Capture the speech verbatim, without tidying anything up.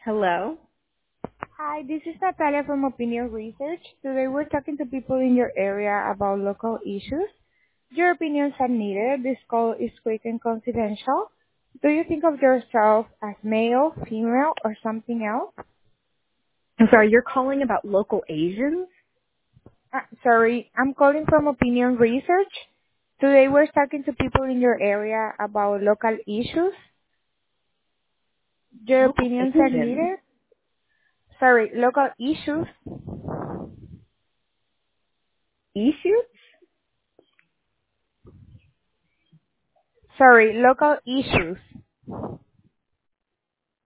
Hello? Hi, this is Natalia from Opinion Research. Today we're talking to people in your area about local issues. Your opinions are needed. This call is quick and confidential. Do you think of yourself as male, female, or something else? I'm sorry, you're calling about local Asians? Uh, sorry, I'm calling from Opinion Research. Today we're talking to people in your area about local issues. Your Local opinions are Asians? needed. Sorry, local issues. Issues? Sorry, local issues.